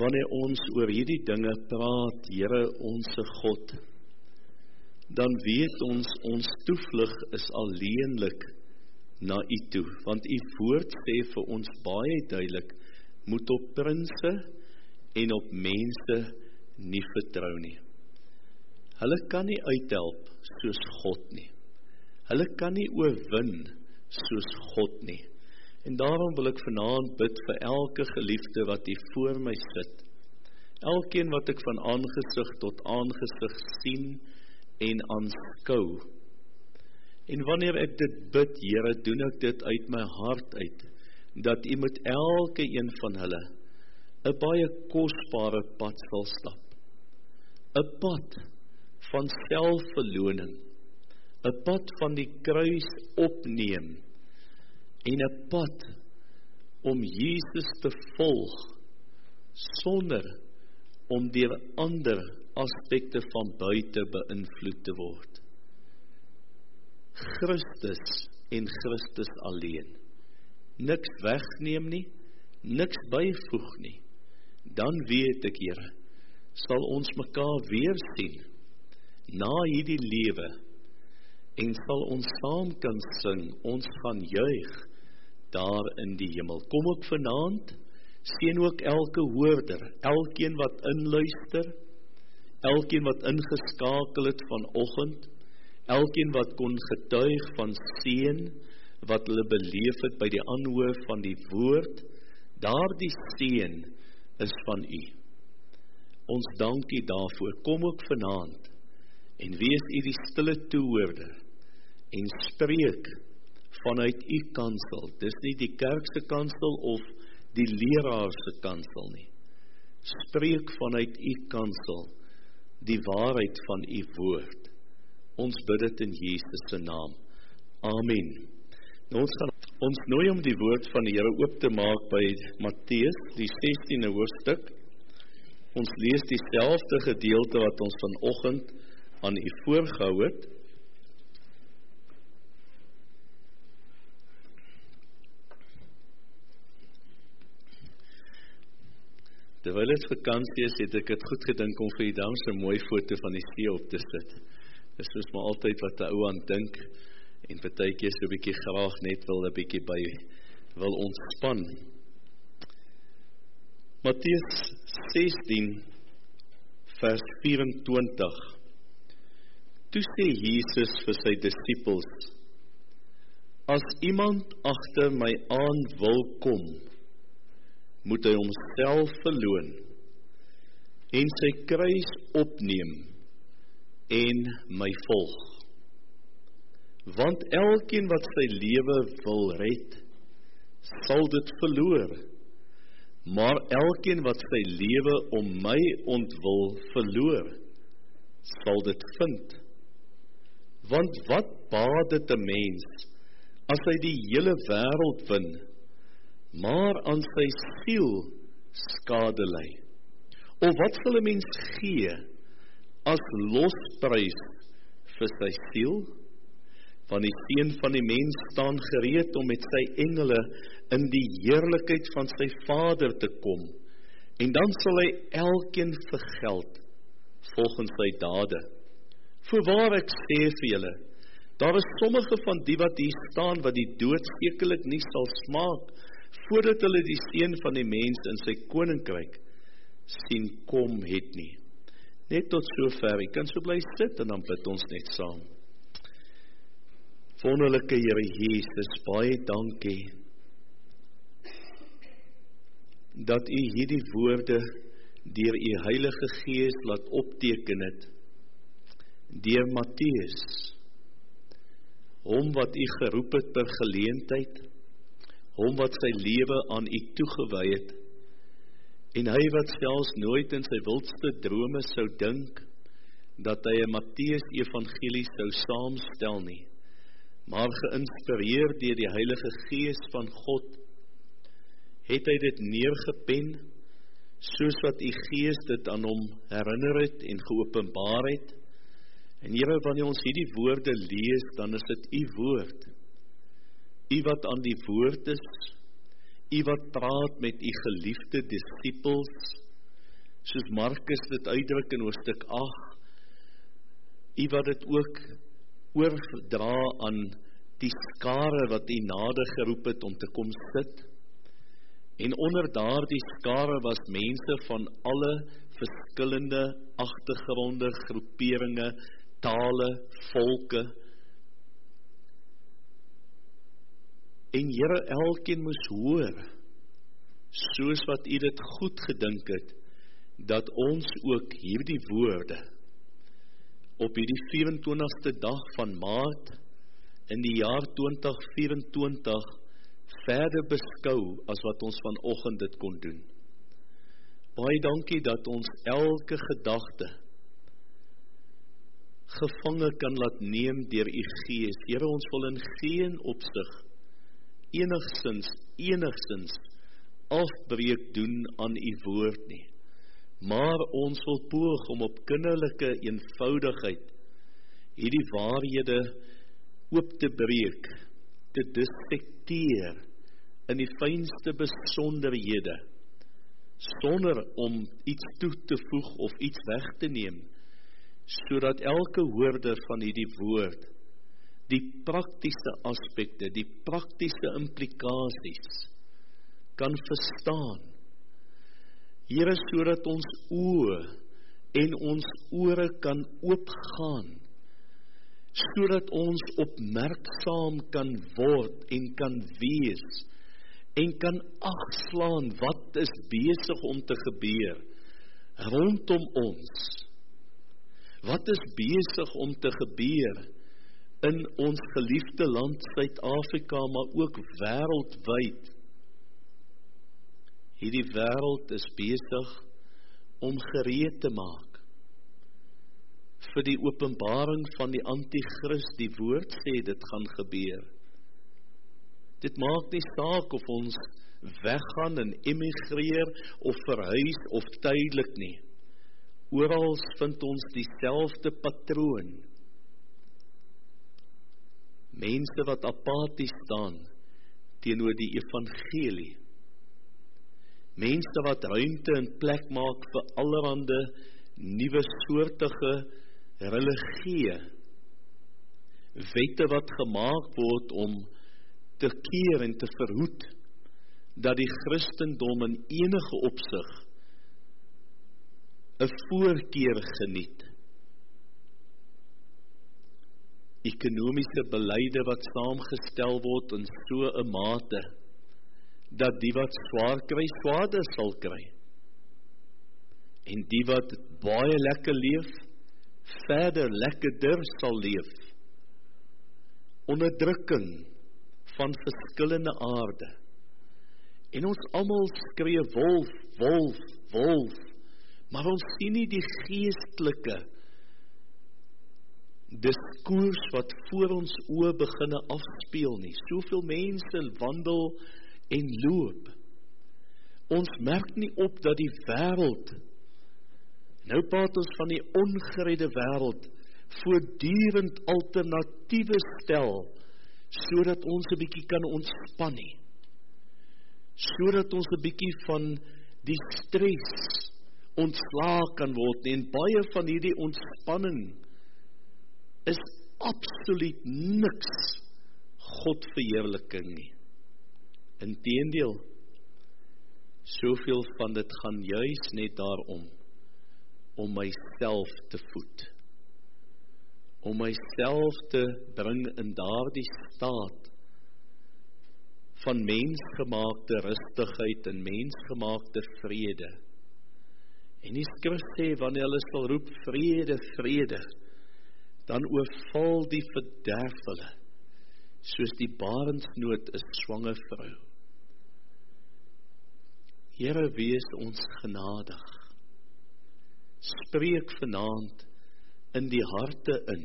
wanneer ons oor hierdie dinge praat, Here onse God, dan weet ons toevlug is alleenlik na U toe, want U woord sê vir ons baie duidelik, moet op prinse en op mense nie vertrou nie. Hulle kan nie uithelp soos God nie. Hulle kan nie oorwin soos God nie. En daarom wil ek vanaand bid vir elke geliefde wat hier voor my sit. Elkeen wat ek van aangesig tot aangesig sien en aanskou. En wanneer ek dit bid, Here, doen ek dit uit my hart uit, dat U met elke een van hulle 'n baie kosbare pad sal stap. 'n pad van selfverloning, 'n pad van die kruis opneem, en 'n pad om Jesus te volg, sonder om deur ander aspekte van buite beïnvloed te word. Christus en Christus alleen. Niks wegneem nie, niks byvoeg nie. Dan weet ek, Here, sal ons mekaar weer sien, na hierdie lewe, en sal ons saam kan sing, ons gaan juig, daar in die hemel. Kom ook vanaand, seën ook elke hoorder, elkeen wat inluister, elkeen wat ingeskakel het vanoggend, elkeen wat kon getuig van seën, wat hulle beleef het by die aanhoor van die woord, daardie seën is van U. Ons dank U daarvoor. Kom ook vanaand, en wees U die stille toehoorder, en spreek vanuit U kansel. Dis nie die kerkse kansel of die leraarse kansel nie. Spreek vanuit U kansel, die waarheid van U woord. Ons bid dit in Jesus se naam. Amen. Nou ons nooi om die woord van die Here oop te maak by Matteus, die 16de hoofstuk. Ons lees dieselfde gedeelte wat ons vanoggend aan U voorgehou het. Terwyl het vakansie is, het ek het goed gedink om vir die so 'n mooi foto van die see op te sit. Dis soos maar altyd wat 'n ou aan dink, en partykeer so 'n bietjie graag net wil 'n bietjie by wil ontspan. Matteus 16 vers 24. Toe sê Jesus vir sy disippels: As iemand agter my aan wil kom, moet hy homself verloon en sy kruis opneem en my volg. Want elkeen wat sy lewe wil red, sal dit verloor. Maar elkeen wat sy lewe om my ontwil verloor, sal dit vind. Want wat baat dit 'n mens as hy die hele wêreld win, maar aan sy siel skade ly? Of wat sal 'n mens gee as losprys vir sy siel? Want die Seun van die mens staan gereed om met sy engele in die heerlikheid van sy Vader te kom, en dan sal hy elkeen vergeld volgens sy dade. Voorwaar ek sê vir julle, daar is sommige van die wat hier staan, wat die dood sekerlik nie sal smaak, voordat hulle die Seun van die mens in sy koninkryk sien kom het nie. Net tot sover, jy kan so bly sit en dan bid ons net saam. Wonderlike Here Jesus, baie dankie dat U hierdie woorde deur U Heilige Gees laat opteken het, deur Matteus, hom wat U geroep het per geleentheid, hom wat sy lewe aan U toegewy het, en hy wat selfs nooit in sy wildste drome sou dink, dat hy 'n Matteus evangelie sou saamstel nie, maar geïnspireer deur die Heilige Gees van God, het hy dit neergepen, soos wat U Gees dit aan hom herinner het en geopenbaar het. En Here, wanneer ons hierdie woorde lees, dan is dit U woord. U wat aan die woord is, U wat praat met U geliefde disippels, soos Markus dit uitdruk in hoofstuk 8, U wat dit ook oordra aan die skare wat U nader geroep het om te kom sit, en onder daardie skare was mense van alle verskillende agtergronde, groeperinge, tale, volke, en Here, elkeen moes hoor, soos wat U dit goed gedink het, dat ons ook hierdie woorde, op hierdie 24ste dag van Maart, in die jaar 2024, verder beskou, as wat ons vanoggend dit kon doen. Baie dankie dat ons elke gedagte gevange kan laat neem deur U Gees. Here, ons wil in geen opsig enigstens afbreek doen aan U woord nie. Maar ons wil poog om op kinderlike eenvoudigheid hierdie waarhede oop te breek, te dissekteer in die fynste besonderhede, sonder om iets toe te voeg of iets weg te neem, sodat elke hoorder van hierdie woord die praktiese aspekte, die praktiese implikasies kan verstaan. Here, sodat ons oë en ons ore kan oopgaan, sodat ons opmerksaam kan word en kan wees, en kan agslaan wat is besig om te gebeur rondom ons. Wat is besig om te gebeur in ons geliefde land Suid-Afrika, maar ook wêreldwyd. Hierdie wêreld is besig om gereed te maak vir die openbaring van die anti-Christ. Die woord sê dit gaan gebeur. Dit maak nie saak of ons weggaan en emigreer of verhuis of tydelik nie. Oral vind ons dieselfde patroon. Mense wat apaties staan teenoor die evangelie. Mense wat ruimte en plek maak vir allerhande nuwe soortige religieë. Wette wat gemaak word om te keer en te verhoed dat die Christendom in enige opsig 'n voorkeur geniet. Ekonomiese beleide wat saamgestel word in so 'n mate dat die wat swaar kry, swaarder sal kry. En die wat baie lekker leef, verder lekkerder sal leef. Onderdrukking van verskillende aarde. En ons almal skree wolf, wolf, wolf, maar ons sien nie die geestelike diskurs wat voor ons oë beginne afspeel nie. Soveel mense wandel en loop. Ons merk nie op dat die wêreld, nou praat ons van die ongeredde wêreld, voortdurend alternatiewe stel, sodat ons 'n bietjie kan ontspan nie. Sodat ons 'n bietjie van die stres ontslae kan word, en baie van hierdie ontspanning is absoluut niks Godverheerliking nie. Inteendeel, soveel van dit gaan juis net daarom, om myself te voed, om myself te bring in daardie staat van mensgemaakte rustigheid en mensgemaakte vrede. En die skrif sê, wanneer hulle sal roep vrede, vrede, dan oorval die verderf hulle, soos die barensnood 'n swanger vrou. Here, wees ons genadig. Spreek vanaand in die harte in.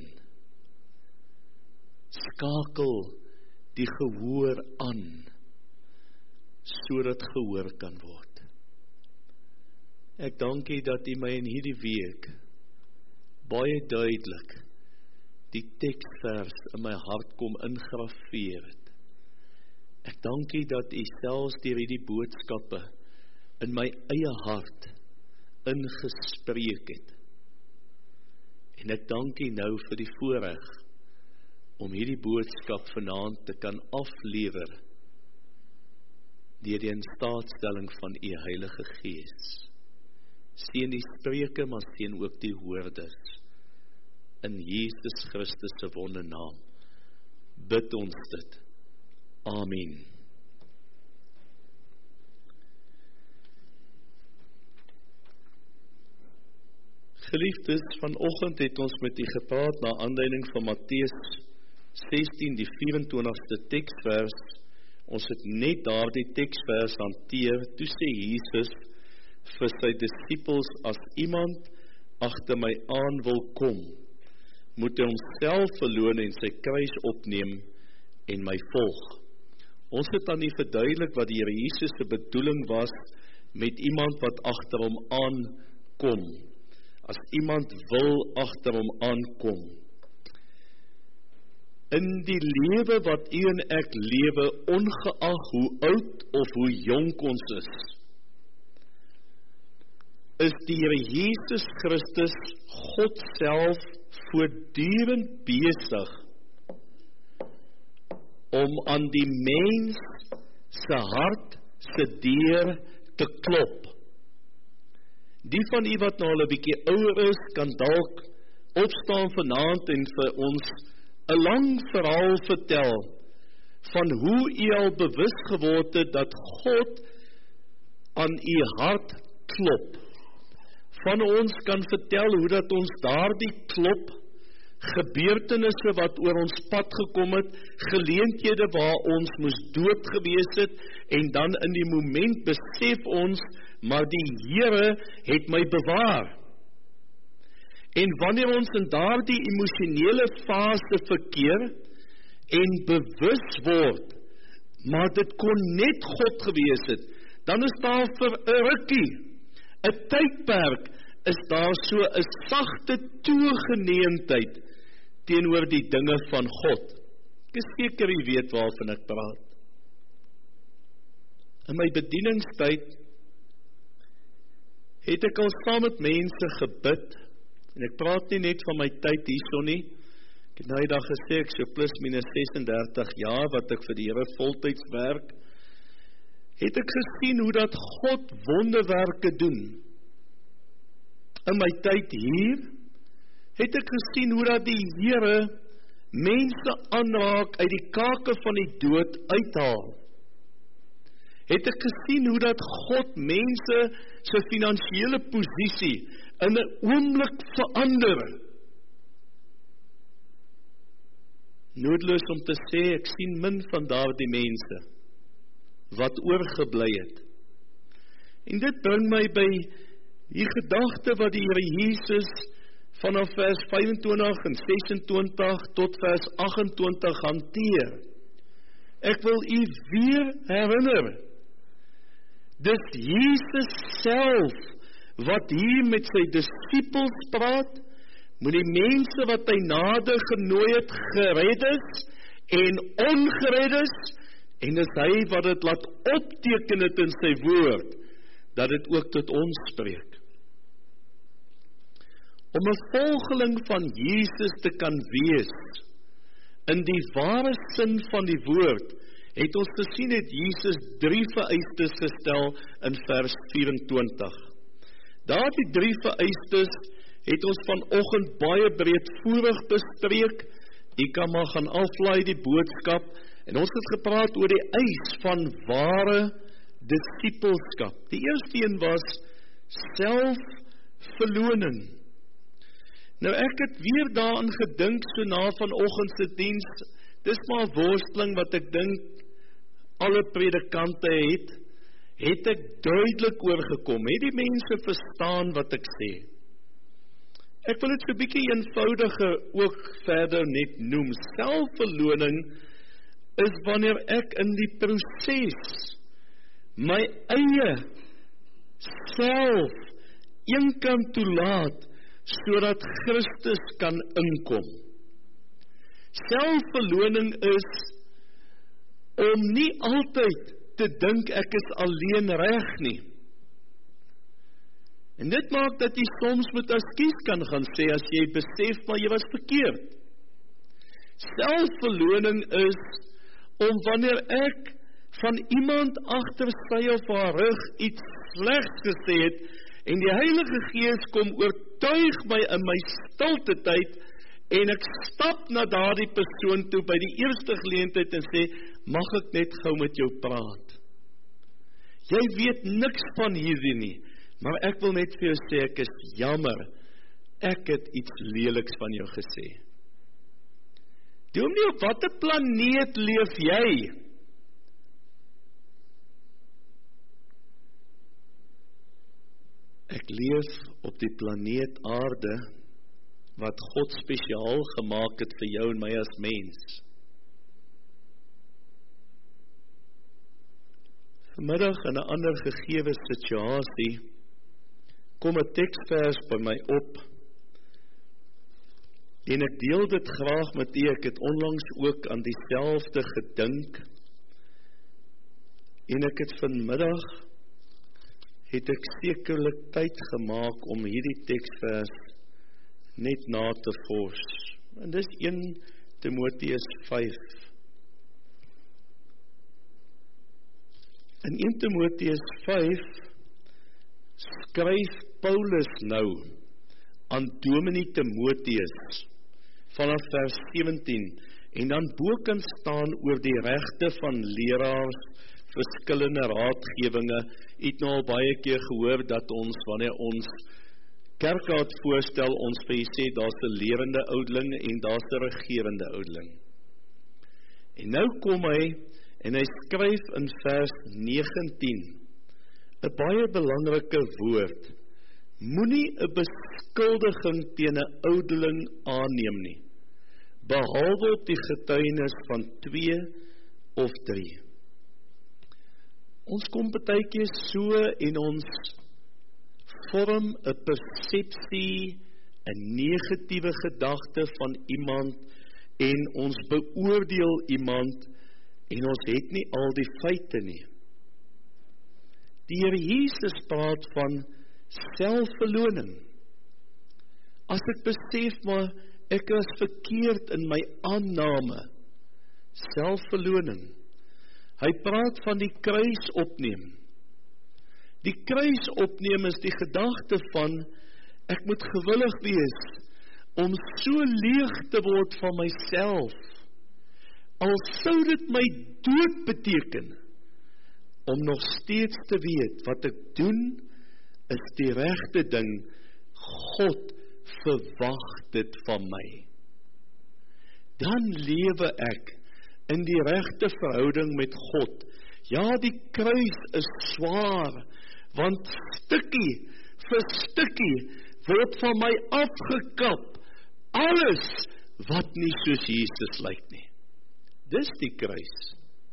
Skakel die gehoor aan, sodat gehoor kan word. Ek dank U dat U my in hierdie week baie duidelik die teksvers in my hart kom ingrafeer het. Ek dank U dat U selfs deur hierdie boodskappe in my eie hart ingespreek het. En ek dank U nou vir die voorreg om hierdie boodskap vanaand te kan aflewer deur die instaatstelling van U Heilige Gees. Seën die spreuke, maar seën ook die hoorders. In Jesus Christus se wonde naam bid ons dit. Amen. Geliefdes, vanoggend het ons met U gepraat na aanleiding van Matteus 16, die 24ste teksvers. Ons het net daardie teksvers hanteer. Toe sê Jesus vir sy disippels, as iemand agter my aan wil kom, moet hy homself verloon en sy kruis opneem en my volg. Ons het dan nie verduidelik wat die Here Jesus se bedoeling was met iemand wat agter hom aankom. As iemand wil agter hom aankom. In die lewe wat U en ek lewe, ongeag hoe oud of hoe jonk ons is die Here Jesus Christus, God self, voortdurend besig om aan die mens se hart se deur te klop. Die van U wat nou al 'n bietjie ouer is, kan dalk opstaan vanaand en vir ons 'n lang verhaal vertel van hoe U al bewus geword het dat God aan U hart klop. Van ons kan vertel hoe dat ons daardie klop, gebeurtenisse wat oor ons pad gekom het, geleenthede waar ons moes dood gewees het, en dan in die moment besef ons, maar die Here het my bewaar. En wanneer ons in daardie emosionele fase verkeer en bewus word, maar dit kon net God gewees het, dan is daar vir 'n rukkie, 'n tydperk, is daar so 'n sagte toegeneemdheid teenoor die dinge van God. Ek is seker U weet waarvan ek praat. In my bedieningstyd het ek al saam met mense gebid, en ek praat nie net van my tyd hierso nie, ek het nou die dag gesê, ek so plus minus 36 jaar, wat ek vir die Here voltyds werk, het ek gesien hoe dat God wonderwerke doen. In my tyd hier, het ek gesien hoe dat die Here mense aanraak uit die kake van die dood uithaal. Het ek gesien hoe dat God mense se finansiële posisie in 'n oomblik verander. Noodloos om te sê, ek sien min van daardie mense wat oorgebly het. En dit bring my by die gedagte wat die Here Jesus vanaf vers 25 en 26 tot vers 28 hanteer. Ek wil U weer herinner, dis Jesus self wat hier met sy disippels praat, moet die mense wat hy nader genooi het, gered is en ongered is, en dis hy wat dit laat opteken het in sy woord, dat dit ook tot ons spreek. Om 'n volgeling van Jesus te kan wees, in die ware sin van die woord, het ons gesien het Jesus 3 vereistes gestel in vers 24. Daardie 3 vereistes het ons vanoggend baie breedvoerig bespreek. U kan maar gaan aflaai die boodskap, en ons het gepraat oor die eis van ware disippelskap. Die eerste een was selfverloning. Nou ek het weer daaraan gedink so na vanoggend se diens. Dis maar worsteling wat ek dink alle predikante het ek duidelik oorgekom. Het die mense verstaan wat ek sê? Ek wil dit so 'n bietjie eenvoudiger ook verder net noem. Selfverloning is wanneer ek in die proses my eie self eenkant toelaat, sodat Christus kan inkom. Selfverloning is om nie altyd te dink ek is alleen reg nie. En dit maak dat jy soms met ekskuus kan gaan sê, as jy besef, maar jy was verkeerd. Selfverloning is, om wanneer ek van iemand agter sy of haar rug iets slegs gesê het, en die Heilige Gees kom oortuig my in my stilte tyd, en ek stap na daardie persoon toe by die eerste geleentheid en sê, mag ek net gou met jou praat? Jy weet niks van hierdie nie, maar ek wil net vir jou sê, ek is jammer, ek het iets leliks van jou gesê. Doe nie, op watter planeet leef jy? Ek leef op die planeet aarde, wat God spesiaal gemaak het vir jou en my as mens. Vanmiddag in 'n ander gegewe situasie, kom 'n teksvers by my op, en ek deel dit graag met u. Ek het onlangs ook aan dieselfde gedink, en ek het vanmiddag, het ek sekerlik tyd gemaak om hierdie teksvers net na te vors. En dis 1 Timoteus 5. In 1 Timoteus 5 skryf Paulus nou aan Dominee Timoteus vanaf vers 17 en dan bokant staan oor die regte van leraars, verskillende raadgewinge. U het nou al baie keer gehoor dat ons, wanneer ons kerkraad voorstel, ons vir jy sê, daar's 'n lerende oudeling en daar's 'n regerende oudeling. En nou kom hy, en hy skryf in vers 19, 'n baie belangrike woord, moenie 'n beskuldiging teen 'n oudeling aanneem nie, behalwe op die getuienis van 2 of 3. Ons kom partykeer so en ons vorm 'n persepsie, 'n negatiewe gedagte van iemand en ons beoordeel iemand en ons het nie al die feite nie. Die Here Jesus praat van selfverloning. As ek besef maar ek is verkeerd in my aanname, selfverloning. Hy praat van die kruis opneem. Die kruis opneem is die gedagte van, ek moet gewillig wees, om so leeg te word van myself, al sou dit my dood beteken, om nog steeds te weet, wat ek doen, is die regte ding, God verwag dit van my. Dan lewe ek in die regte verhouding met God. Ja, die kruis is swaar, want stukkie vir stukkie word van my afgekap, alles wat nie soos Jesus lyk nie. Dis die kruis.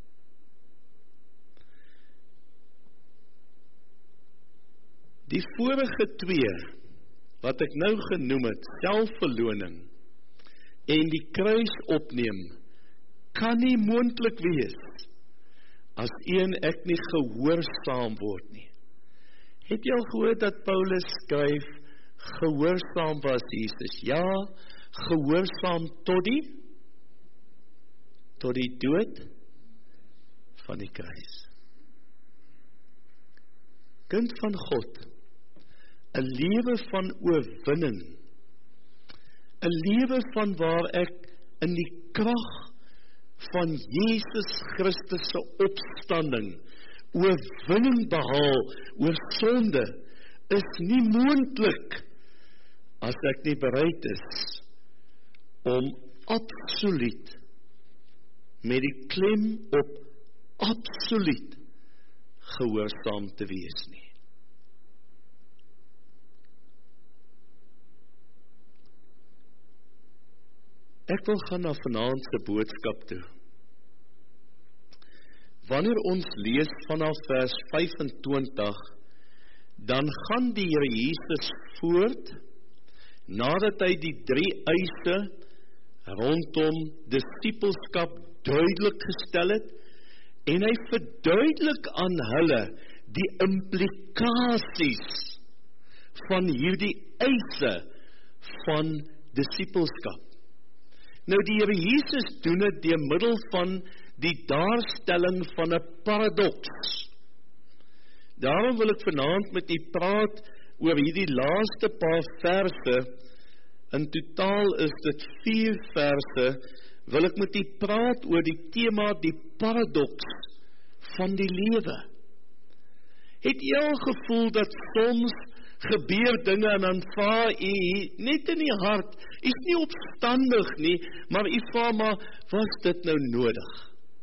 Die vorige 2, wat ek nou genoem het, selfverloning en die kruis opneem, kan nie moontlik wees, as ek nie gehoorsaam word nie. Het jy al gehoor dat Paulus skryf, gehoorsaam was Jesus? Ja, gehoorsaam tot die dood van die kruis. Kind van God, 'n lewe van oorwinning, 'n lewe van waar ek in die krag van Jesus Christus se opstanding oorwinning behaal oor sonde, is nie moontlik as ek nie bereid is om absoluut, met die klem op absoluut gehoorsaam te wees nie. Ek wil gaan na vanaand se boodskap toe. Wanneer ons lees vanaf vers 25, dan gaan die Here Jesus voort, nadat hy die 3 eise rondom disippelskap duidelik gestel het, en hy verduidelik aan hulle die implikasies van hierdie eise van disipelskap. Nou die Here Jesus doen dit deur middel van die daarstelling van 'n paradoks. Daarom wil ek vanaand met u praat oor hierdie laaste paar verse. In totaal is dit 4 verse. Wil ek met u praat oor die tema, die paradoks van die lewe. Het jy al gevoel dat soms gebeur dinge en dan vra u net in die hart, is nie opstandig nie, maar u vra maar, was dit nou nodig?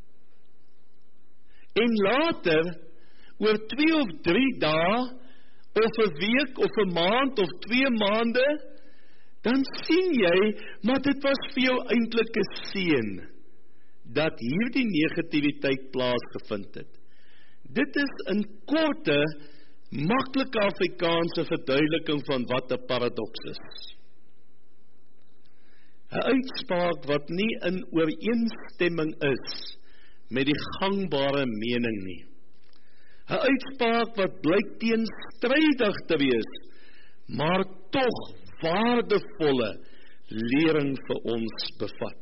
En later, oor 2 of 3 dae, of 'n week, of 'n maand, of 2 maande, dan sien jy, maar dit was vir jou eintlik 'n seën, dat hierdie negativiteit plaasgevind het. Dit is in korte, maklike Afrikaanse verduideliking van wat 'n paradoks is. 'n Uitspraak wat nie in ooreenstemming is met die gangbare mening nie. 'n Uitspraak wat blyk teenstrydig te wees, maar tog waardevolle lering vir ons bevat.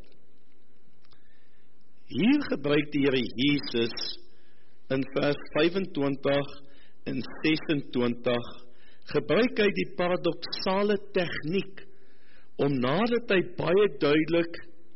Hier gebruik die Here Jesus in vers 25 en 26, gebruik hy die paradoksale tegniek, om nadat hy baie duidelik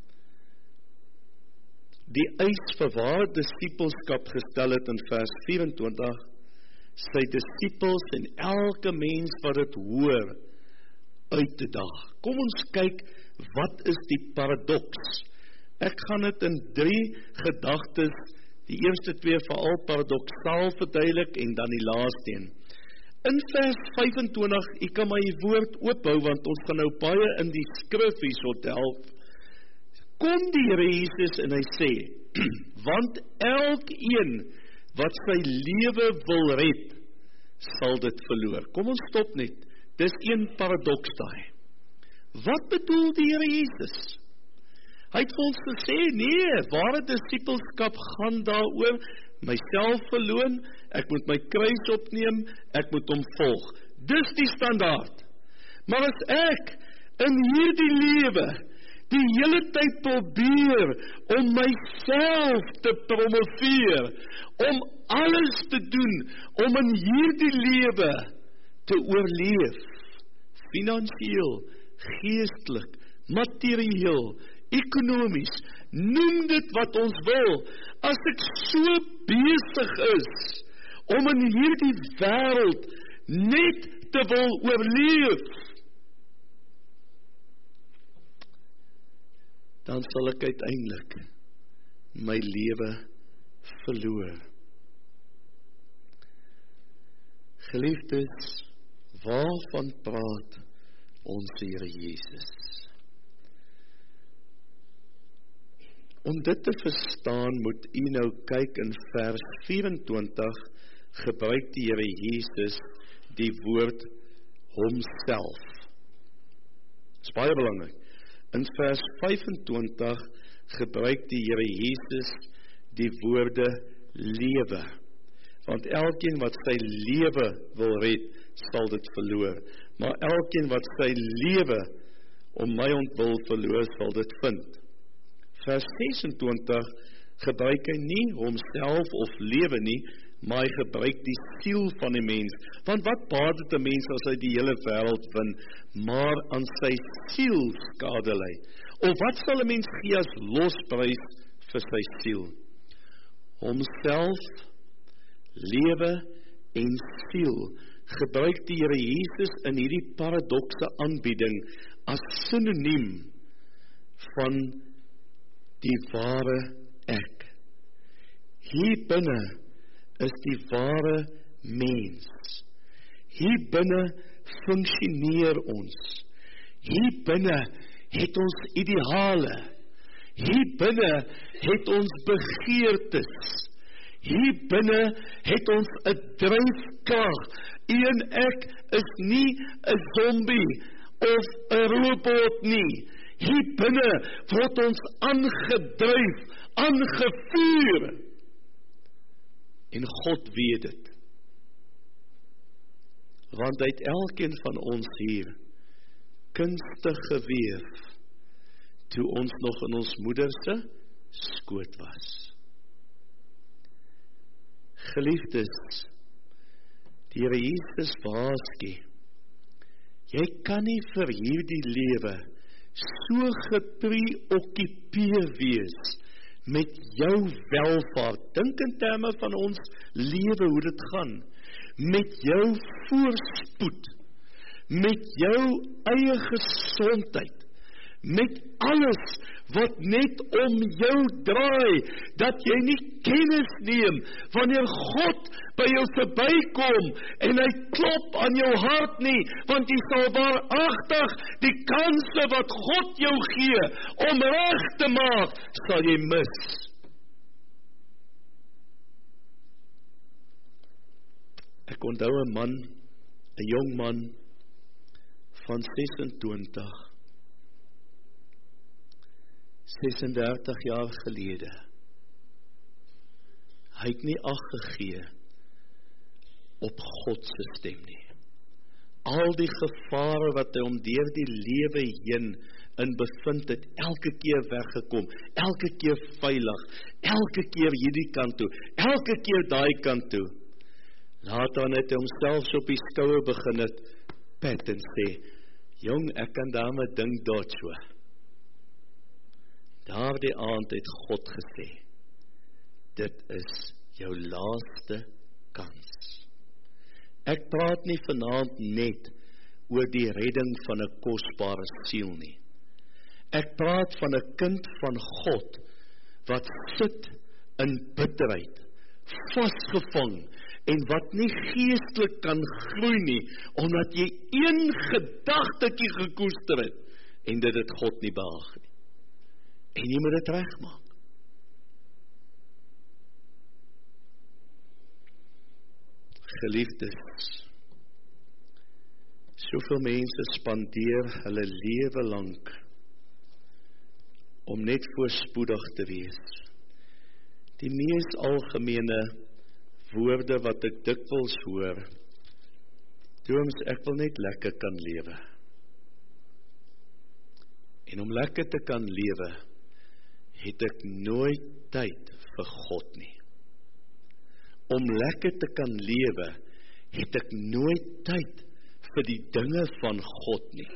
die eis vir ware disipelskap gestel het in vers 24, sy disipels en elke mens wat dit hoor, uit te daag. Kom ons kyk, wat is die paradoks? Ek gaan dit in 3 gedagtes, die eerste 2 veral paradoksaal verduidelik en dan die laaste een. In vers 25, ek kan my woord oophou, want ons gaan nou baie in die skrif hierso help. Kom die Here Jesus en hy sê, want elkeen wat sy lewe wil red, sal dit verloor. Kom ons stop net. Dis een paradoks daai. Wat bedoel die Here Jesus? Hy het vir ons gesê, nee, ware disipelskap gaan daaroor, myself verloon, ek moet my kruis opneem, ek moet hom volg. Dis die standaard. Maar as ek in hierdie lewe die hele tyd probeer om myself te promoveer, om alles te doen, om in hierdie lewe te oorleef, finansieel, geestelik, materieel, ekonomies, noem dit wat ons wil, as ek so besig is, om in hierdie wêreld net te wil oorleef, dan sal ek uiteindelik my lewe verloor. Geliefdes, waarvan praat ons Here Jesus? Om dit te verstaan, moet u nou kyk in vers 24, gebruik die Here Jesus die woord homself. Dit is baie belangrik. In vers 25 gebruik die Here Jesus die woorde lewe. Want elkeen wat sy lewe wil red, sal dit verloor. Maar elkeen wat sy lewe om my ontwil verloor, sal dit vind. Vers 26 gebruik hy nie homself of lewe nie, maar hy gebruik die siel van die mens. Want wat baat dit 'n mens as hy die hele wêreld win, maar aan sy siel skade ly? Of wat sal 'n mens gee as losprys vir sy siel? Homself, lewe en siel gebruik die Here Jesus in hierdie paradokse aanbieding as sinoniem van die ware ek. Hier binne is die ware mens. Hier binne funksioneer ons. Hier binne het ons ideale. Hier binne het ons begeertes. Hier binne het ons 'n dryfkrag. U en ek is nie 'n zombie of 'n robot nie. Hier binne word ons aangedryf, aangevuur. En God weet dit. want hy het elkeen van ons hier kunstig geweef, toe ons nog in ons moeder se skoot was. Geliefdes, die Here Jesus waarsku, jy kan nie vir hierdie lewe so gepreoccupeer wees met jou welvaart. Dink in terme van ons lewe, hoe dit gaan, met jou voorspoed, met jou eie gesondheid, met alles wat net om jou draai, dat jy nie kennis neem, wanneer God by jou verbykom, en hy klop aan jou hart nie, want jy sal waaragtig die kanse wat God jou gee, om reg te maak, sal jy mis. Ek onthou 'n man, 'n jong man, van 36 jaar gelede. Hy het nie ag gegee op God se stem nie. Al die gevare wat hy om deur die lewe heen in bevind het, elke keer weggekom, elke keer veilig, elke keer hierdie kant toe, elke keer daai kant toe. Later het hy homself op die skouer begin het pet en sê, jong, ek kan daarmee ding dood so. Daardie aand het God gesê, dit is jou laaste kans. Ek praat nie vanaand net oor die redding van 'n kosbare siel nie. Ek praat van 'n kind van God, wat sit in bitterheid, vasgevang, en wat nie geestelik kan groei nie, omdat jy een gedagtetjie gekoester het, en dit het God nie behaag nie. En jy moet dit regmaak. Geliefdes, soveel mense spandeer hulle lewe lank om net voorspoedig te wees. Die mees algemene woorde wat ek dikwels hoor, Dooms, ek wil net lekker kan lewe. En om lekker te kan lewe, het ek nooit tyd vir God nie. Om lekker te kan lewe, het ek nooit tyd vir die dinge van God nie.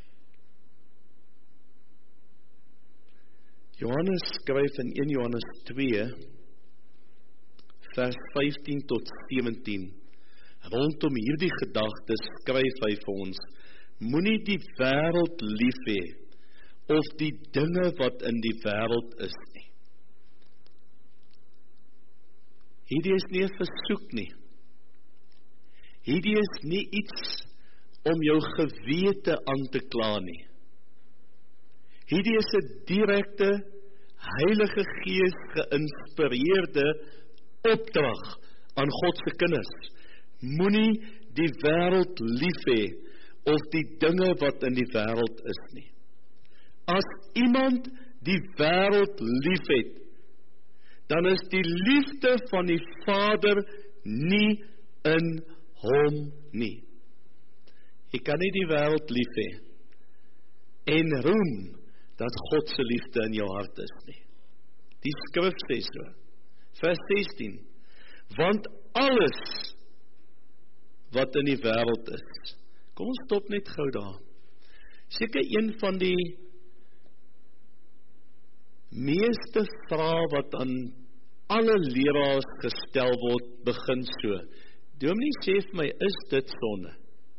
Johannes skryf in 1 Johannes 2, vers 15 tot 17, rondom hierdie gedagtes skryf hy vir ons, moenie die wêreld lief hê, of die dinge wat in die wêreld is nie. Hierdie is nie 'n versoek nie. Hierdie is nie iets om jou gewete aan te kla nie. Hierdie is 'n direkte, Heilige Gees geïnspireerde opdrag aan God se kinders. Moenie die wêreld lief hê, of die dinge wat in die wêreld is nie. As iemand die wêreld lief het, dan is die liefde van die Vader nie in hom nie. Jy kan nie die wêreld lief hê en roem dat God se liefde in jou hart is nie. Die skrif sê so, vers 16, want alles wat in die wêreld is, kom ons stop net gou daar, seker een van die meeste vrae wat aan alle leraars gestel word, begin so, Dominee sê vir my, is dit sonde?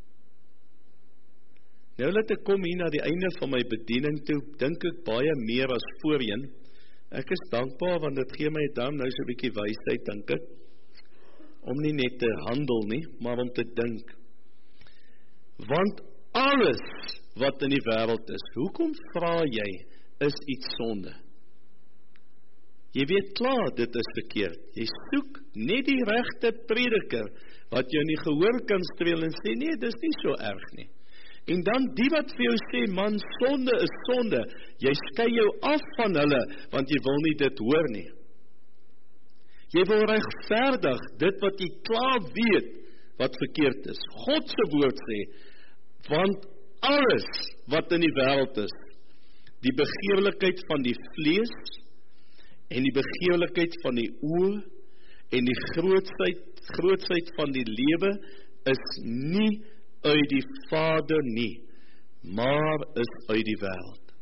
Nou laat ek kom hier na die einde van my bediening toe, dink ek baie meer as voorheen. Ek is dankbaar, want dit gee my dan nou so 'n bietjie wysheid, dink ek, om nie net te handel nie, maar om te dink. Want alles wat in die wêreld is, hoekom vra jy, is iets sonde? Jy weet klaar, dit is verkeerd. Jy soek net die regte prediker, wat jou nie gehoor kan streel en sê, nee, dis nie so erg nie. En dan die wat vir jou sê, man, sonde is sonde, jy skei jou af van hulle, want jy wil nie dit hoor nie. Jy wil regverdig dit wat jy klaar weet, wat verkeerd is. God se woord sê, want alles wat in die wêreld is, die begeerlikheid van die vlees, en die begeerlikheid van die oë, en die grootsheid van die lewe, is nie uit die Vader nie, maar is uit die wêreld.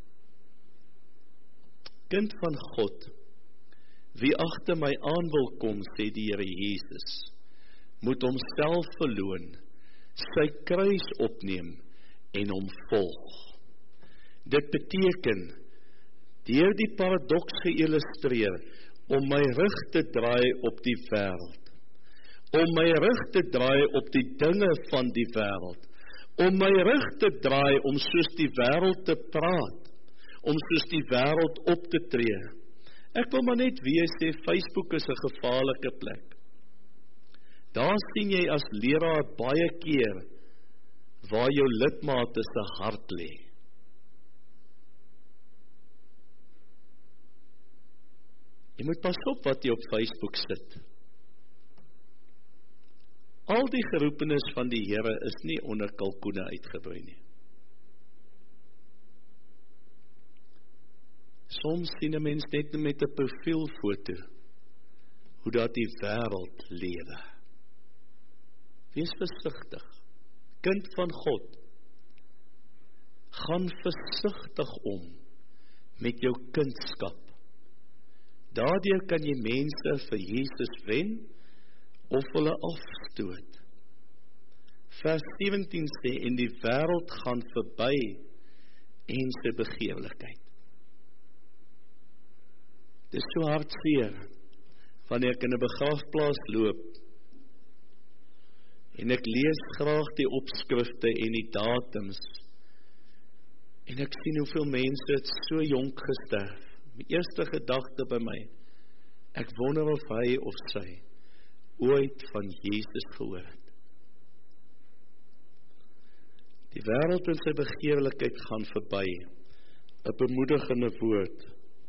Kind van God, wie agter my aan wil kom, sê die Here Jesus, moet homself verloon, sy kruis opneem en hom volg. Dit beteken, deur die paradoks geïllustreer, om my rug te draai op die wêreld, om my rug te draai op die dinge van die wêreld, om my rug te draai om soos die wêreld te praat, om soos die wêreld op te tree. Ek wil maar net weer sê, Facebook is 'n gevaarlike plek. Daar sien jy as leraar baie keer waar jou lidmate se hart lê. Jy moet pas op wat jy op Facebook sit. Al die geroepenis van die Here is nie onder kalkoene uitgebrei nie. Soms sien 'n mens net met 'n profielfoto hoe dat die wêreld lewe. Wees versigtig, kind van God. Gaan versigtig om met jou kindskap. Daardeur kan jy mense vir Jesus wen of hulle afstoot. Vers 17 sê, en die wêreld gaan verby en sy begeerlikheid. Dit is so hartseer, wanneer ek in 'n begrafplaas loop, en ek lees graag die opskrifte en die datums, en ek sien hoeveel mense het so jonk gesterf. My eerste gedagte by my, ek wonder of hy of sy ooit van Jesus gehoor het. Die wêreld en sy begeerlikheid gaan verby, 'n bemoedigende woord.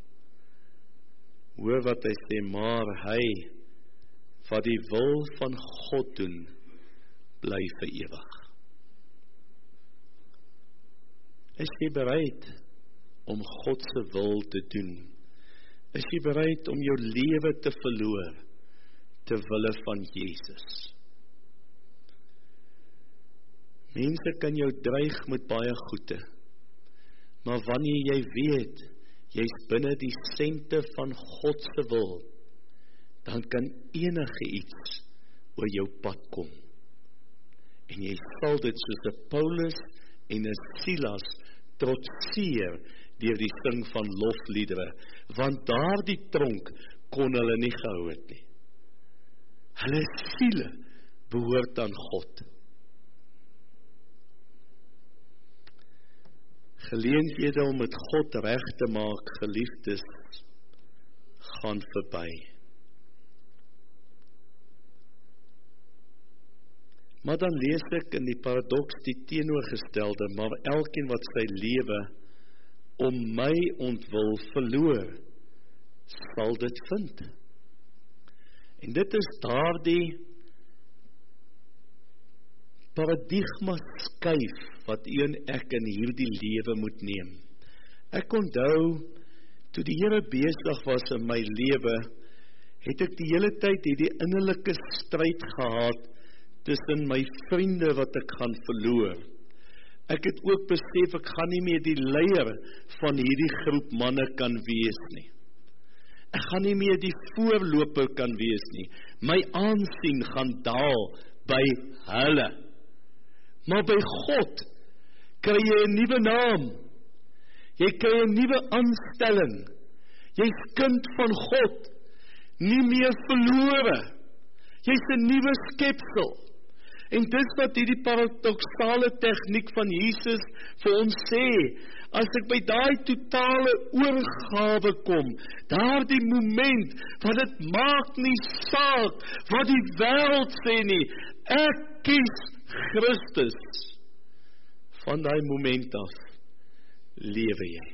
Hoor wat hy sê, maar hy, wat die wil van God doen, bly vir ewig. Is jy bereid om God se wil te doen? Is jy bereid om jou lewe te verloor te wille van Jesus? Mense kan jou dreig met baie goede, maar wanneer jy weet, jy's binne die sente van God se wil, dan kan enige iets oor jou pad kom. En jy sal dit soos 'n Paulus en 'n Silas trotseer deur die sing van lofliedere, want daardie tronk kon hulle nie gehou het nie. Hulle siele behoort aan God. Geleenthede om met God reg te maak, geliefdes, gaan verby. Maar dan lees ek in die paradoks die teenoorgestelde, maar elkeen wat sy lewe om my ontwil verloor, sal dit vind. En dit is daardie paradigma skuif wat u en ek in hierdie lewe moet neem. Ek onthou, toe die Here besig was in my lewe, het ek die hele tyd hierdie innerlike stryd gehad tussen my vriende wat ek gaan verloor. Ek het ook besef, ek gaan nie meer die leier van hierdie groep manne kan wees nie. Ek gaan nie meer die voorloper kan wees nie. My aansien gaan daal by hulle. Maar by God kry jy 'n nuwe naam. Jy kry 'n nuwe aanstelling. Jy's kind van God, nie meer verlore. Jy's 'n nuwe skepsel. En dis wat hierdie paradoksale tegniek van Jesus vir ons sê. As ek by daai totale oorgawe kom, daardie moment, wat dit maak nie saak wat die wêreld sê nie, ek kies Christus. Van daai moment af lewe jy.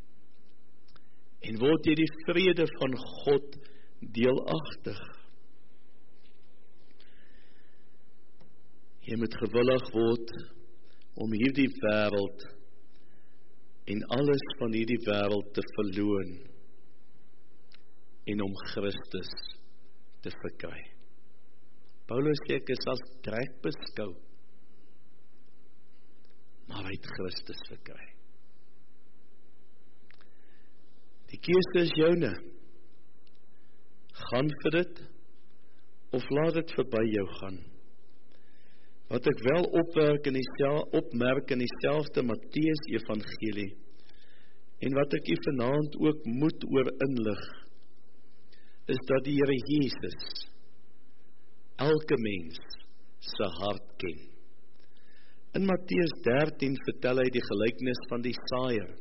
En word jy die vrede van God deelagtig. Jy moet gewillig word om hierdie wêreld en alles van hierdie wêreld te verloon en om Christus te verkry. Paulus sê ek is as drek beskou, maar hy het Christus verkry. Die keuse is joune. Gaan vir dit, of laat dit verby jou gaan. Wat ek wel opmerk in dieselfde Matteus Evangelie, en wat ek u vanaand ook moet oor inlig, is dat die Here Jesus elke mens se hart ken. In Matteus 13 vertel hy die gelykenis van die saaier.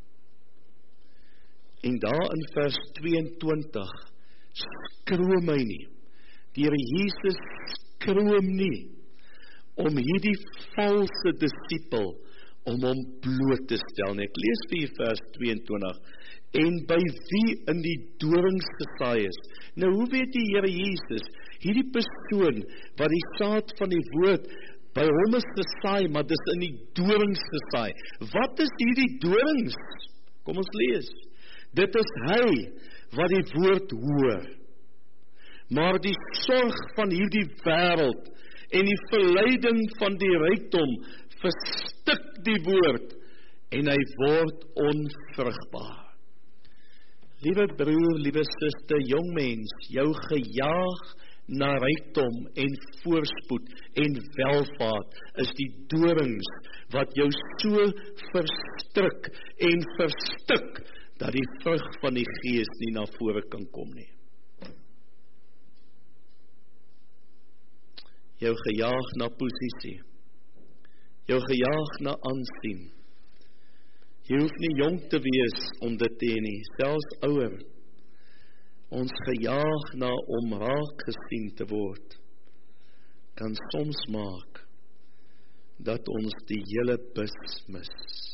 En daar in vers 22 skroom hy nie. Die Here Jesus skroom nie om hierdie valse disipel om hom bloot te stel. Ek lees vir vers 22. En by wie in die dorings gesaai is. Nou hoe weet die Here Jesus, hierdie persoon wat die saad van die woord by hom is gesaai, maar dis in die dorings gesaai. Wat is hierdie dorings? Kom ons lees. Dit is hy wat die woord hoor. Maar die sorg van hierdie wêreld en die verleiding van die rykdom verstik die woord en hy word onvrugbaar. Liewe broer, liewe suster, jong mens, jou gejaag na rykdom en voorspoed en welvaart is die dorings wat jou so verstrik en verstik dat die vrug van die Gees nie na vore kan kom nie. Jou gejaag na posisie, jou gejaag na aansien. Jy hoef nie jong te wees om dit te hê nie, selfs ouer. Ons gejaag na om raak gesien te word, kan soms maak dat ons die hele bus mis.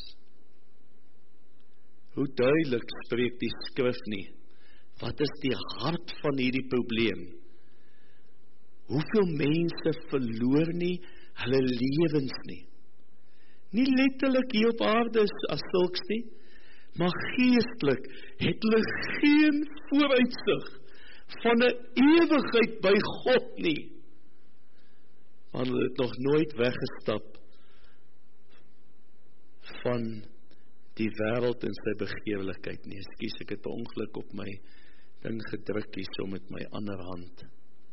Hoe duidelik spreek die skrif nie? Wat is die hart van hierdie probleem? Hoeveel mense verloor nie hulle lewens nie? Nie letterlik hier op aarde as sulks nie, maar geestelik het hulle geen vooruitsig van 'n ewigheid by God nie. Want hulle het nog nooit weggestap van die wêreld en sy begeerlikheid nie. Ekskuus, ek het 'n ongeluk op my ding gedruk hier so met my ander hand.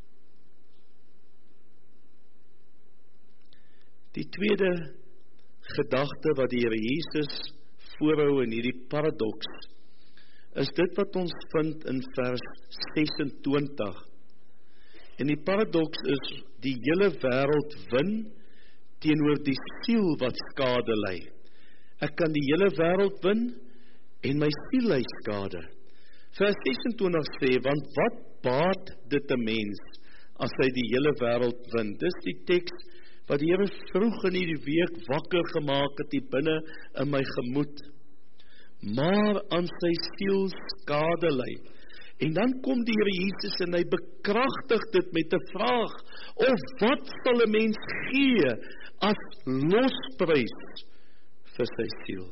Die tweede gedagte wat die Here Jesus voorhou in hierdie paradoks, is dit wat ons vind in vers 26. En die paradoks is die hele wêreld win teenoor die siel wat skade ly. Ek kan die hele wêreld win en my siel ly skade. Vers 26 sê, want wat baat dit 'n mens as hy die hele wêreld win? Dis die teks wat die Here vroeg in hierdie week wakker gemaak het hier binne in my gemoed, maar aan sy siel skade ly. En dan kom die Here Jesus en hy bekragtig dit met 'n vraag, of wat sal 'n mens gee as losprys vir sy siel?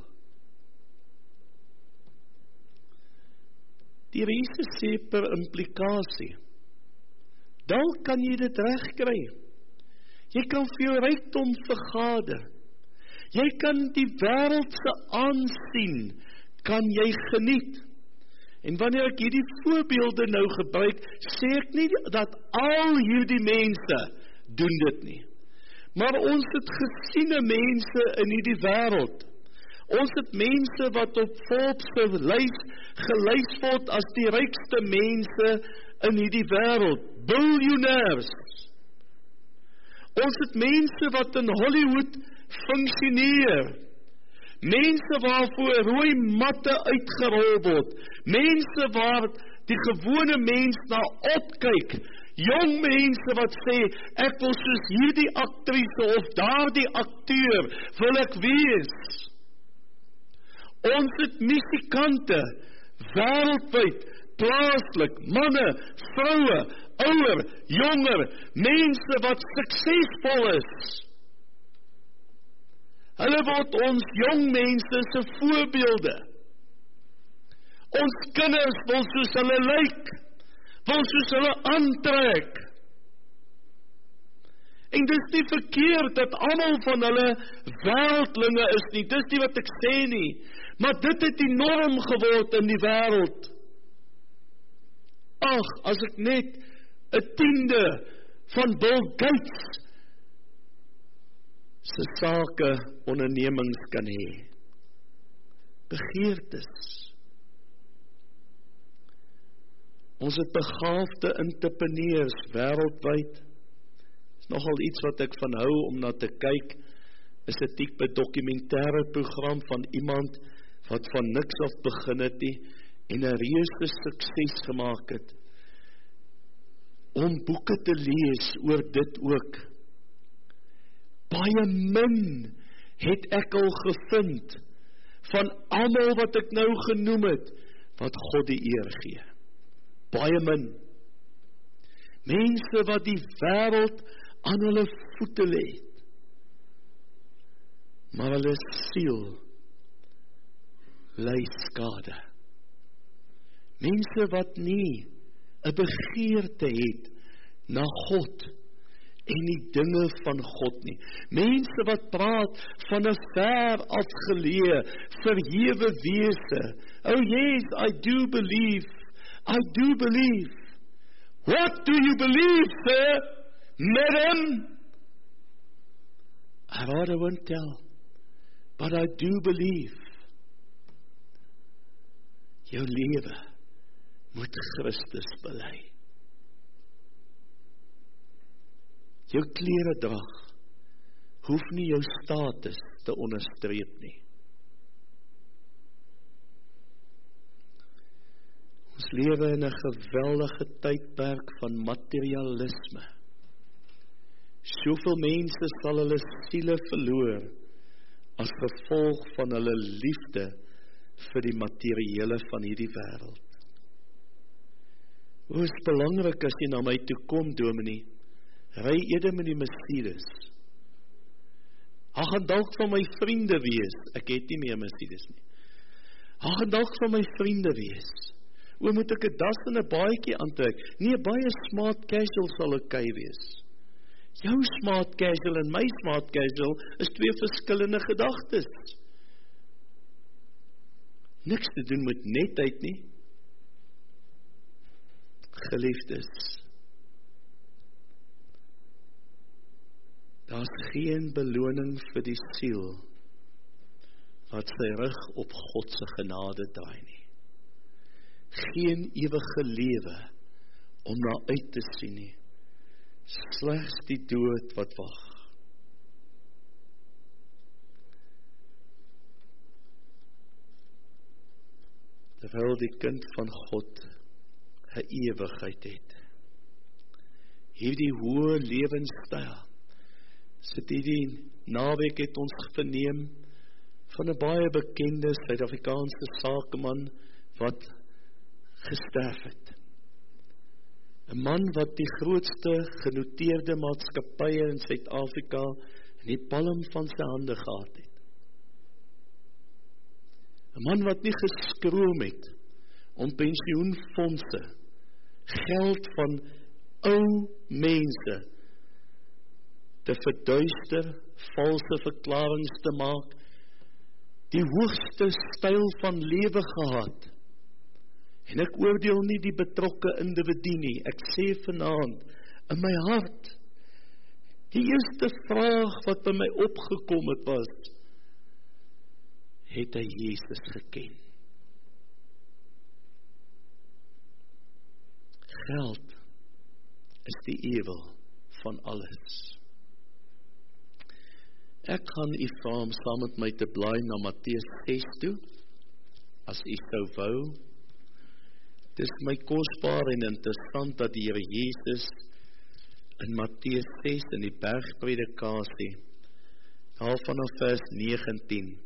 Die Here Jesus sê per implikasie, dalk kan jy dit regkry. Jy kan vir jou rykdom vergader. Jy kan die wêreldse aansien, kan jy geniet. En wanneer ek hierdie voorbeelde nou gebruik, sê ek nie dat al hierdie mense doen dit nie. Maar ons het gesiene mense in hierdie wêreld. Ons het mense wat op Forbes se lys gelys word as die rykste mense in hierdie wêreld, biljoenêrs. Ons het mense wat in Hollywood funksioneer, mense waarvoor rooi matte uitgerol word, mense waar die gewone mens na opkyk, jong mense wat sê, ek wil soos hierdie aktrise of daardie akteur wil ek wees. Ons het musikante, wêreldwyd, plaaslik, manne, vroue, ouer, jonger, mense wat suksesvol is. Hulle word ons jong mense se voorbeelde. Ons kinders wil soos hulle lyk, wil soos hulle aantrek. En dis nie verkeerd dat almal van hulle wêreldlinge is nie, dis nie wat ek sê nie, maar dit het die norm geword in die wêreld. Ag, as ek net 1/10 van Bill Gates se sake ondernemings kan hê. Begeertes. Ons het begaafde entrepreneurs wêreldwyd. Is nogal iets wat ek van hou om na te kyk, is 'n tipe dokumentêre program van iemand wat van niks af begin het en 'n reuse sukses gemaak het. Om boeke te lees oor dit ook. Baie min het ek al gevind van almal wat ek nou genoem het, wat God die eer gee. Baie min. Mense wat die wêreld aan hulle voete lê, maar hulle siel ly skade. Mense wat nie 'n begeerte het na God en die dinge van God nie. Mense wat praat van 'n ver afgeleë, verhewe wese. Oh yes, I do believe. What do you believe, sir? Madam? I rather won't tell, but I do believe. Jou lewe moet Christus bely. Jou klere drag hoef nie jou status te onderstreep nie. Ons lewe in 'n geweldige tydperk van materialisme. Soveel mense sal hulle siele verloor as gevolg van hulle liefde vir die materiële van hierdie wêreld. Hoe is belangrik as jy na my toe kom, dominee, ry eerder met die Mercedes. Hy gaan dalk van my vriende wees, ek het nie meer Mercedes nie. Hy gaan dalk van my vriende wees. Hoe moet ek 'n das en 'n baadjie aantrek? Nee, baie smart casual sal okay wees. Jou smart casual en my smart casual is twee verskillende gedagtes. Niks te doen met netheid nie. Geliefdes, daar's geen beloning vir die siel wat sy rug op God se genade draai nie. Geen ewige lewe om na uit te sien nie. Slegs die dood wat wag. Terwyl die kind van God 'n ewigheid het. Hierdie hoë lewenstyl. Sit hierdie naweek het ons verneem van 'n baie bekende Suid-Afrikaanse sakeman wat gesterf het. 'n man wat die grootste genoteerde maatskappye in Suid-Afrika in die palm van sy hande gehad het. 'n man wat nie geskroom het om pensioenfondse, geld van ou mense te verduister, valse verklaringe te maak, die hoogste styl van lewe gehad. En ek oordeel nie die betrokke individu nie, ek sê vanaand, in my hart, die eerste vraag wat by my opgekom het was, het hy Jesus geken? Geld is die ewel van alles. Ek gaan u vra om saam met my te blaai na Matteus 6 toe, as u sou wou. Dit is my kosbaar en interessant dat die Here Jesus in Matteus 6 in die bergpredikasie, daar vanaf vers 19,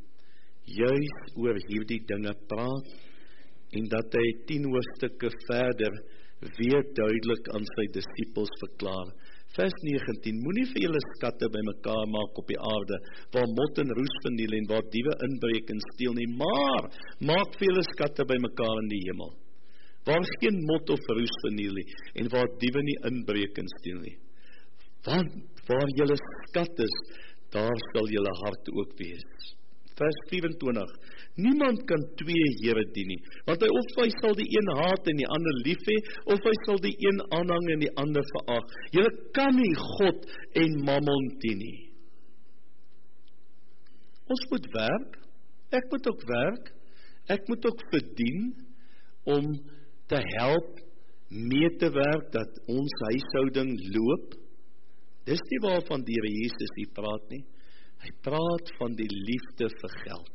juis oor hierdie dinge praat, en dat hy 10 hoofstukke verder weer duidelik aan sy disippels verklaar. Vers 19, moenie vir julle skatte bymekaar maak op die aarde, waar mot en roes verniel en waar diewe inbreek en steel nie, maar maak vir julle skatte bymekaar in die hemel, waar geen mot of roes verniel nie, en waar diewe nie inbreek en steel nie. Want waar julle skat is, daar sal julle hart ook wees. Vers 24, niemand kan twee here dien nie, want of hy sal die een haat en die ander lief hê, of hy sal die een aanhang en die ander verag. Julle kan nie God en mammon dien nie. Ons moet werk, ek moet ook werk, ek moet ook verdien, om te help, mee te werk, dat ons huishouding loop. Dis nie waarvan die Here Jesus hier praat nie. Hy praat van die liefde vir geld.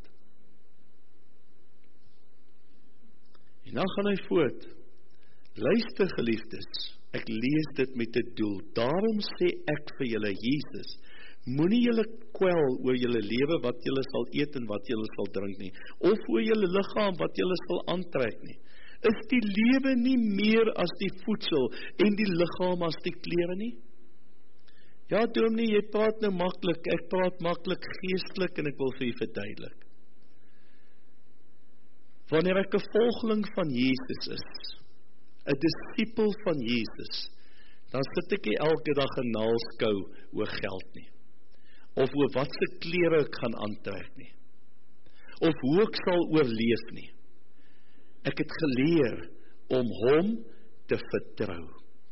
En dan gaan hy voort. Luister geliefdes, ek lees dit met 'n doel. Daarom sê ek vir julle, Jesus, moenie julle kwel oor julle lewe wat julle sal eet en wat julle sal drink nie, of oor julle liggaam wat julle sal aantrek nie. Is die lewe nie meer as die voedsel en die liggaam as die klere nie? Ja, dominee, jy praat nou maklik, ek praat maklik geestelik en ek wil vir u verduidelik. Wanneer ek 'n volgeling van Jesus is, 'n disipel van Jesus, dan sit ek nie elke dag 'n naalskou oor geld nie, of oor wat se klere ek gaan aantrek nie, of hoe ek sal oorleef nie. Ek het geleer om hom te vertrou.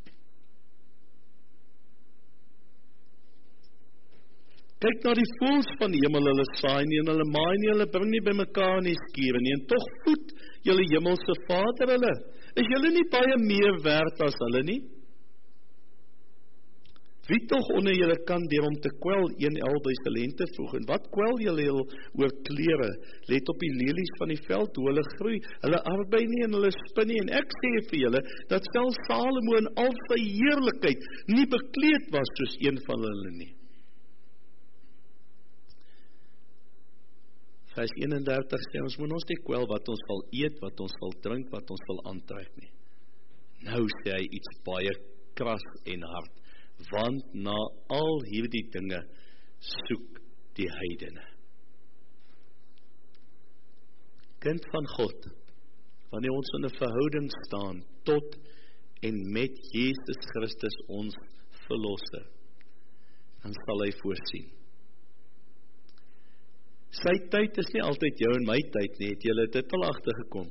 Kyk na die voëls van die hemel, hulle saai nie en hulle maai nie, hulle bring nie bymekaar in die skure nie, en tog voed julle hemelse Vader hulle. Is julle nie baie meer werd as hulle nie? Wie tog onder julle kan deur om te kwel een el by sy lente voeg, en wat kwel julle oor klere? Let op die lelies van die veld, hoe hulle groei, hulle arbei nie en hulle spin nie, en ek sê vir julle, dat selfs Salomo in al sy heerlikheid nie bekleed was soos een van hulle nie. Vers 31 sê, ons moet ons nie kwel wat ons sal eet, wat ons sal drink, wat ons sal aantrek nie. Nou sê hy iets baie kras en hard, want na al hierdie dinge soek die heidene. Kind van God, wanneer ons in 'n verhouding staan tot en met Jesus Christus ons verlosser, dan sal hy voorsien. Sy tyd is nie altyd jou en my tyd nie, het julle dit al agtergekom.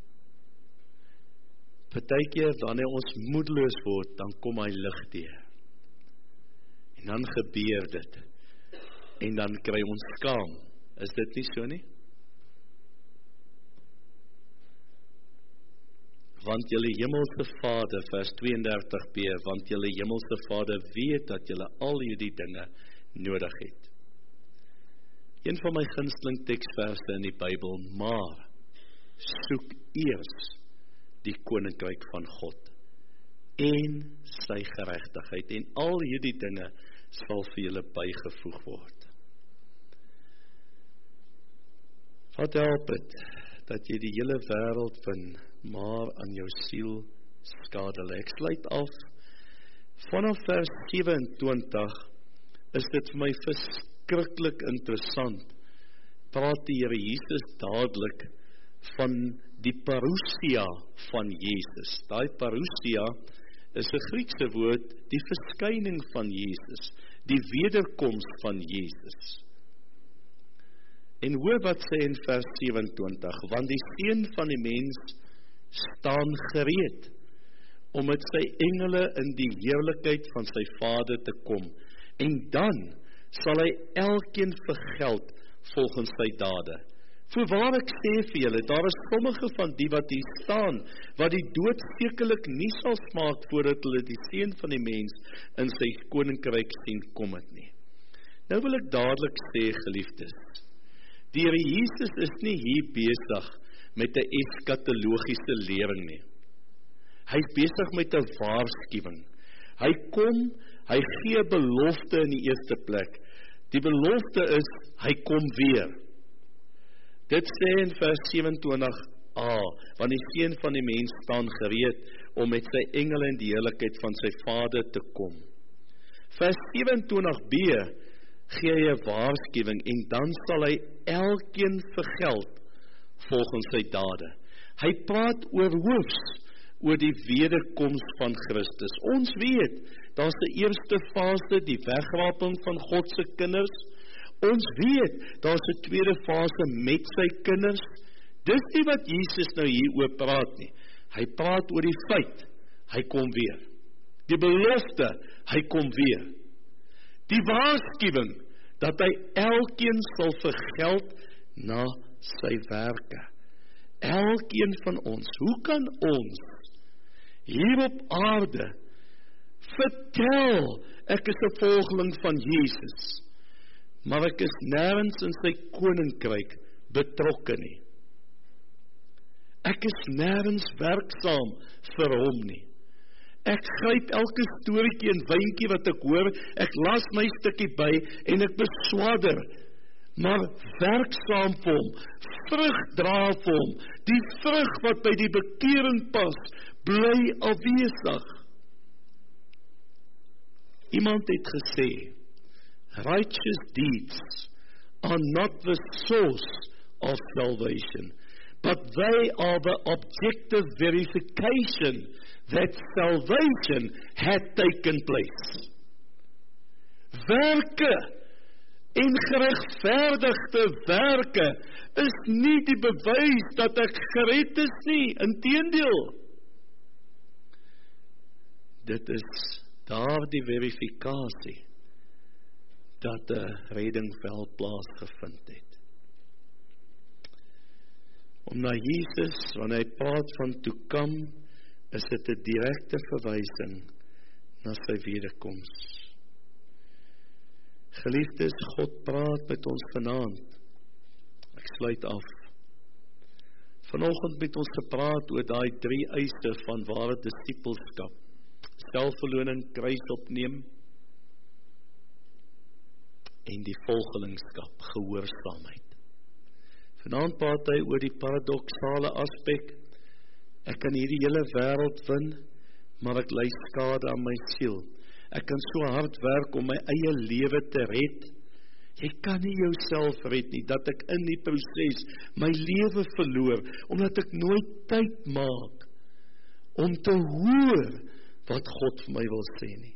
Partykeer wanneer ons moedeloos word, dan kom hy lig deur. En dan gebeur dit. En dan kry ons skaam. Is dit nie so nie? Want julle hemelse Vader, vers 32b, want julle hemelse Vader weet dat julle al hierdie dinge nodig het. Een van my gunsteling teksverse in die Bybel, maar soek eers die koninkryk van God en sy geregtigheid, en al hierdie dinge sal vir julle bygevoeg word. Wat help het dat jy die hele wêreld win, maar aan jou siel skade lê? Ek sluit af. Vanaf vers 27 is dit vir my verskriklik interessant. Praat die Here Jesus dadelik van die parousia van Jesus. Daai parousia is 'n Griekse woord, die verskyning van Jesus, die wederkoms van Jesus. En hoor wat sê in vers 27, want die Seun van die mens staan gereed, om met sy engele in die heerlikheid van sy Vader te kom, en dan sal hy elkeen vergeld volgens sy dade. Voorwaar ek sê vir julle, daar is sommige van die wat hier staan, wat die dood sekerlik nie sal smaak, voordat hulle die Seun van die mens in sy koninkryk sien kom het nie. Nou wil ek dadelik sê, geliefdes, die Here Jesus is nie hier besig met 'n eskatologiese lering nie. Hy is besig met 'n waarskuwing. Hy kom, hy gee 'n belofte in die eerste plek. Die belofte is, hy kom weer. Dit sê in vers 27, A, want die Seun van die mens staan gereed om met sy engele in die heerlikheid van sy Vader te kom. Vers 27b gee hy 'n waarskuwing en dan sal hy elkeen vergeld volgens sy dade. Hy praat oorhoofs oor die wederkoms van Christus. Ons weet, daar's 'n eerste fase, die wegraping van God se kinders. Ons weet, daar's 'n tweede fase met sy kinders. Dis nie wat Jesus nou hier oor praat nie. Hy praat oor die feit, hy kom weer. Die belofte, hy kom weer. Die waarskuwing, dat hy elkeen sal vergeld na sy werke. Elkeen van ons, hoe kan ons hier op aarde vertel, ek is 'n volgeling van Jesus, maar ek is nêrens in sy koninkryk betrokke nie. Ek is nêrens werksaam vir hom nie. Ek gryp elke storieetjie en wyntjie wat ek hoor, ek las my stukkie by en ek beswaarder, maar werksaam vir hom, vrug dra vir hom, die vrug wat by die bekering pas, bly afwesig. Iemand het gesê, righteous deeds are not the source of salvation, but they are the objective verification that salvation had taken place. Werke en geregverdigde werke is nie die bewys dat ek gered is nie, inteendeel. Dit is daardie verifikasie dat 'n redding wel plaasgevind het. Om na Jesus, wanneer hy praat van toe kom, is dit 'n direkte verwysing na sy wederkoms. Geliefdes, God praat met ons vanaand. Ek sluit af. Vanoggend met ons gepraat oor daai 3 eise van ware disippelskap. Selfverloning, kruis opneem en die volgelingskap, gehoorsaamheid. Vanaand praat hy oor die paradoksale aspek. Ek kan hierdie hele wêreld win, maar ek ly skade aan my siel. Ek kan so hard werk om my eie lewe te red. Jy kan nie jouself red nie, dat ek in die proses my lewe verloor, omdat ek nooit tyd maak om te hoor wat God vir my wil sê nie.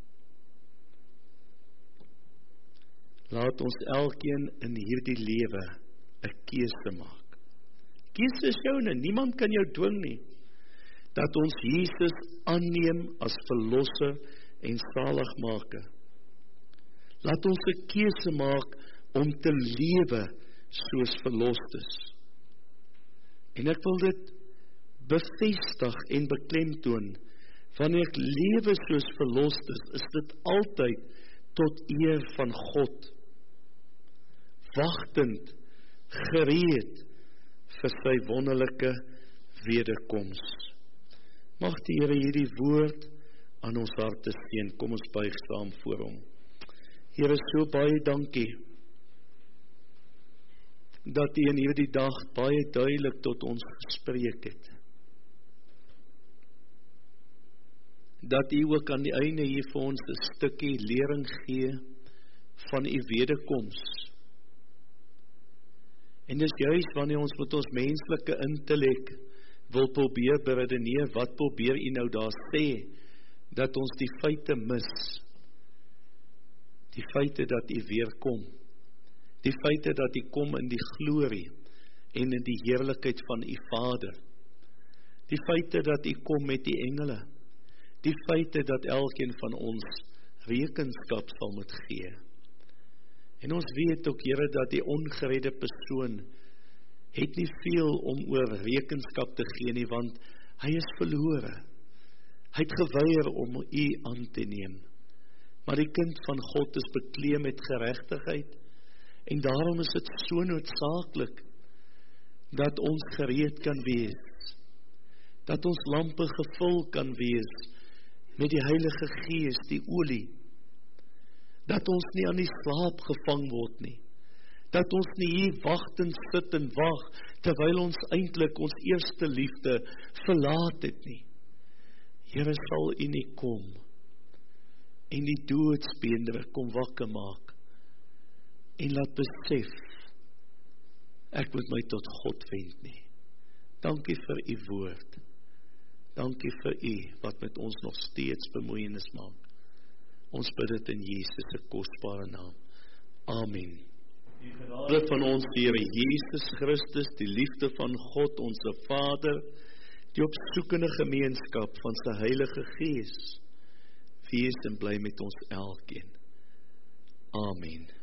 Laat ons elkeen in hierdie lewe 'n keuse maak. Keuse is joune, niemand kan jou dwing nie. Dat ons Jesus aanneem as verlosser en saligmaker. Laat ons 'n keuse maak om te lewe soos verlostes. En ek wil dit bevestig en beklemtoon. Wanneer ek lewe soos verlostes, is dit altyd tot eer van God. Wagtend, gereed vir sy wonderlike wederkoms. Mag die Here hierdie woord aan ons harte seën. Kom ons buig saam voor hom. Here, so baie dankie dat U in hierdie dag baie duidelik tot ons gespreek het. Dat U ook aan die einde hier vir ons 'n stukkie lering gee van U wederkoms. En dis juis wanneer ons met ons menslike intellek wil probeer beredeneer, wat probeer U nou daar sê, dat ons die feite mis. Die feite dat U weer kom. Die feite dat U kom in die glorie en in die heerlikheid van U Vader. Die feite dat U kom met die engele. Die feite dat elkeen van ons rekenskap sal moet gee. En ons weet ook, Here, dat die ongeredde persoon het nie veel om oor rekenskap te gee nie, want hy is verlore. Hy het geweier om U aan te neem. Maar die kind van God is bekleed met geregtigheid, en daarom is dit so noodsaaklik dat ons gereed kan wees, dat ons lampe gevul kan wees met die Heilige Gees, die olie, dat ons nie aan die slaap gevang word nie, dat ons nie hier wacht en sit en wag, terwyl ons eintlik ons eerste liefde verlaat het nie. Here, sal U nie kom, en die doodsbeendere kom wakker maak, en laat besef, ek moet my tot God wend nie. Dankie vir U woord, dankie vir U, wat met ons nog steeds bemoeienis maak. Ons bid dit in Jesus se kosbare naam. Amen. Die genade van ons Here Jesus Christus, die liefde van God, onze Vader, die opsoekende gemeenskap van sy Heilige Gees, wees en bly met ons elkeen. Amen.